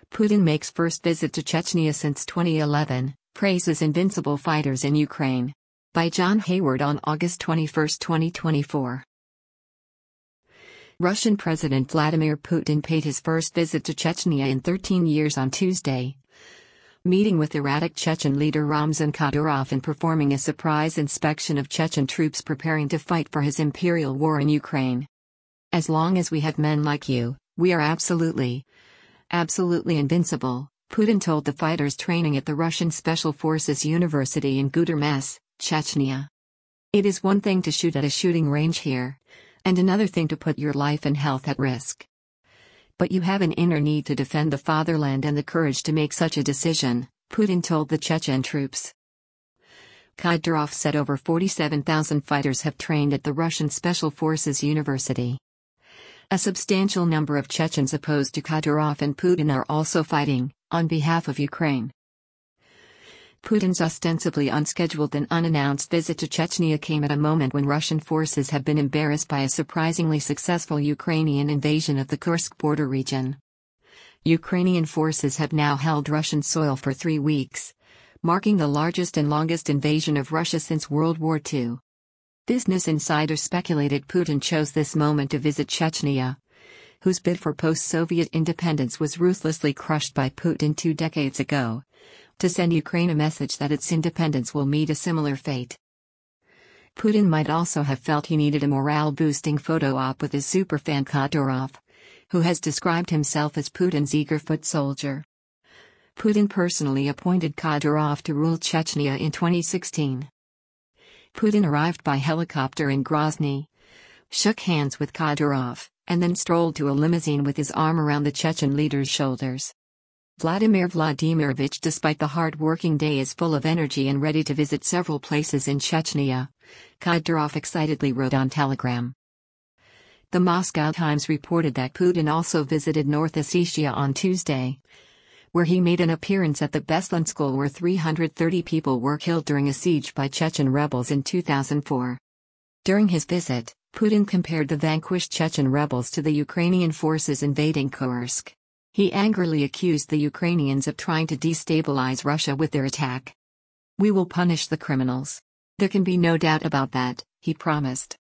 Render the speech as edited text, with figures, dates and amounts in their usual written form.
Putin makes first visit to Chechnya since 2011, praises invincible fighters in Ukraine. By John Hayward on August 21, 2024. Russian President Vladimir Putin paid his first visit to Chechnya in 13 years on Tuesday, meeting with erratic Chechen leader Ramzan Kadyrov and performing a surprise inspection of Chechen troops preparing to fight for his imperial war in Ukraine. "As long as we have men like you, we are absolutely invincible," Putin told the fighters training at the Russian Special Forces University in Gudermes, Chechnya. "It is one thing to shoot at a shooting range here, and another thing to put your life and health at risk. But you have an inner need to defend the fatherland and the courage to make such a decision," Putin told the Chechen troops. Kadyrov said over 47,000 fighters have trained at the Russian Special Forces University. A substantial number of Chechens opposed to Kadyrov and Putin are also fighting, on behalf of Ukraine. Putin's ostensibly unscheduled and unannounced visit to Chechnya came at a moment when Russian forces have been embarrassed by a surprisingly successful Ukrainian invasion of the Kursk border region. Ukrainian forces have now held Russian soil for 3 weeks, marking the largest and longest invasion of Russia since World War II. Business Insider speculated Putin chose this moment to visit Chechnya, whose bid for post-Soviet independence was ruthlessly crushed by Putin 2 decades ago, to send Ukraine a message that its independence will meet a similar fate. Putin might also have felt he needed a morale-boosting photo op with his superfan Kadyrov, who has described himself as Putin's eager foot soldier. Putin personally appointed Kadyrov to rule Chechnya in 2016. Putin arrived by helicopter in Grozny, shook hands with Kadyrov, and then strolled to a limousine with his arm around the Chechen leader's shoulders. Vladimir Vladimirovich, despite the hard-working day, is full of energy and ready to visit several places in Chechnya, Kadyrov excitedly wrote on Telegram. The Moscow Times reported that Putin also visited North Ossetia on Tuesday, where he made an appearance at the Beslan school where 330 people were killed during a siege by Chechen rebels in 2004. During his visit, Putin compared the vanquished Chechen rebels to the Ukrainian forces invading Kursk. He angrily accused the Ukrainians of trying to destabilize Russia with their attack. "We will punish the criminals. There can be no doubt about that," he promised.